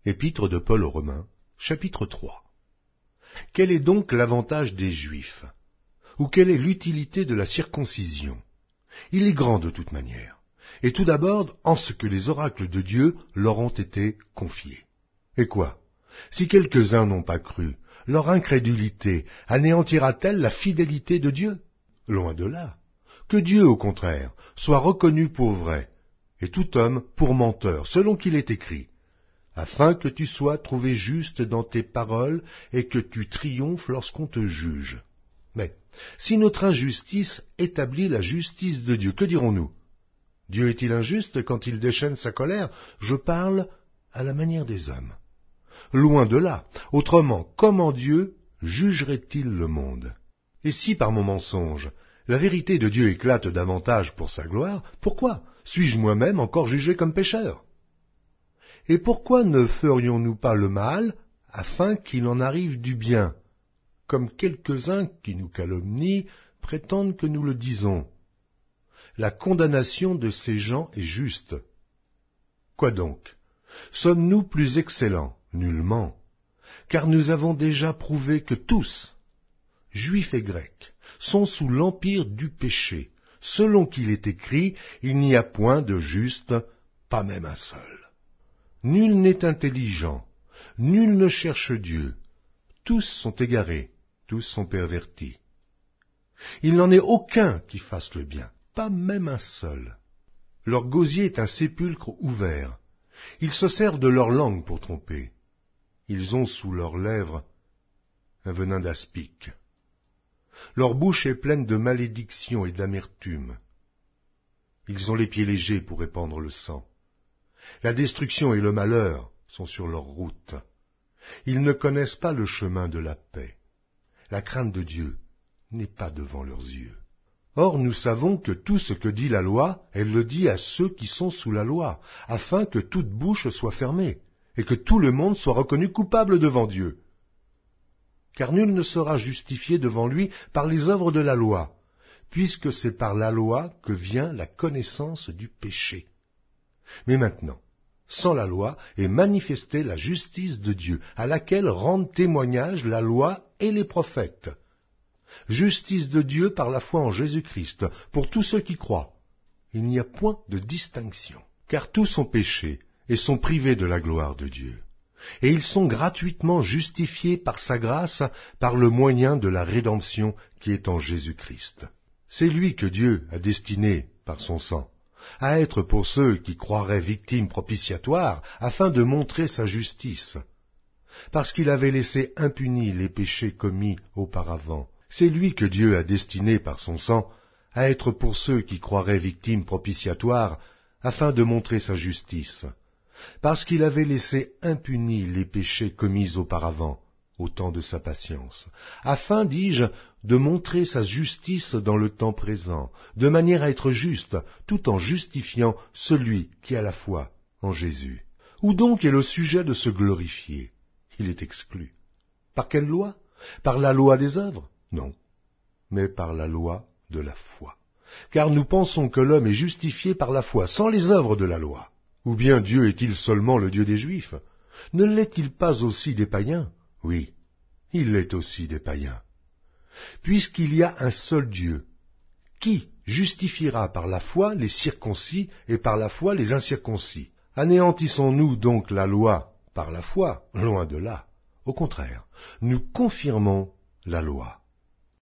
Épître de Paul aux Romains, chapitre 3. Quel est donc l'avantage des Juifs? Ou quelle est l'utilité de la circoncision? Il est grand de toute manière, et tout d'abord en ce que les oracles de Dieu leur ont été confiés. Et quoi? Si quelques-uns n'ont pas cru, leur incrédulité anéantira-t-elle la fidélité de Dieu? Loin de là. Que Dieu, au contraire, soit reconnu pour vrai, et tout homme pour menteur, selon qu'il est écrit, afin que tu sois trouvé juste dans tes paroles et que tu triomphes lorsqu'on te juge. Mais si notre injustice établit la justice de Dieu, que dirons-nous? Dieu est-il injuste quand il déchaîne sa colère? Je parle à la manière des hommes. Loin de là. Autrement, comment Dieu jugerait-il le monde? Et si par mon mensonge, la vérité de Dieu éclate davantage pour sa gloire, pourquoi suis-je moi-même encore jugé comme pécheur? Et pourquoi ne ferions-nous pas le mal afin qu'il en arrive du bien, comme quelques-uns qui nous calomnient prétendent que nous le disons? La condamnation de ces gens est juste. Quoi donc? Sommes-nous plus excellents? Nullement, car nous avons déjà prouvé que tous, juifs et grecs, sont sous l'empire du péché, selon qu'il est écrit, il n'y a point de juste, pas même un seul. Nul n'est intelligent, nul ne cherche Dieu, tous sont égarés, tous sont pervertis. Il n'en est aucun qui fasse le bien, pas même un seul. Leur gosier est un sépulcre ouvert, ils se servent de leur langue pour tromper. Ils ont sous leurs lèvres un venin d'aspic. Leur bouche est pleine de malédiction et d'amertume. Ils ont les pieds légers pour répandre le sang. La destruction et le malheur sont sur leur route. Ils ne connaissent pas le chemin de la paix. La crainte de Dieu n'est pas devant leurs yeux. Or nous savons que tout ce que dit la loi, elle le dit à ceux qui sont sous la loi, afin que toute bouche soit fermée, et que tout le monde soit reconnu coupable devant Dieu. Car nul ne sera justifié devant lui par les œuvres de la loi, puisque c'est par la loi que vient la connaissance du péché. Mais maintenant, sans la loi est manifestée la justice de Dieu, à laquelle rendent témoignage la loi et les prophètes. Justice de Dieu par la foi en Jésus-Christ, pour tous ceux qui croient. Il n'y a point de distinction, car tous ont péché et sont privés de la gloire de Dieu. Et ils sont gratuitement justifiés par sa grâce, par le moyen de la rédemption qui est en Jésus-Christ. C'est lui que Dieu a destiné, par son sang, à être pour ceux qui croiraient victimes propitiatoires, afin de montrer sa justice. Parce qu'il avait laissé impunis les péchés commis auparavant, c'est lui que Dieu a destiné par son sang à être pour ceux qui croiraient victimes propitiatoires, afin de montrer sa justice. Parce qu'il avait laissé impunis les péchés commis auparavant, au temps de sa patience, afin, dis-je, de montrer sa justice dans le temps présent, de manière à être juste, tout en justifiant celui qui a la foi en Jésus. Où donc est le sujet de se glorifier? Il est exclu. Par quelle loi? Par la loi des œuvres? Non, mais par la loi de la foi. Car nous pensons que l'homme est justifié par la foi, sans les œuvres de la loi. Ou bien Dieu est-il seulement le Dieu des Juifs? Ne l'est-il pas aussi des païens? Oui, il l'est aussi des païens. Puisqu'il y a un seul Dieu, qui justifiera par la foi les circoncis et par la foi les incirconcis? Anéantissons-nous donc la loi par la foi? Loin de là. Au contraire, nous confirmons la loi.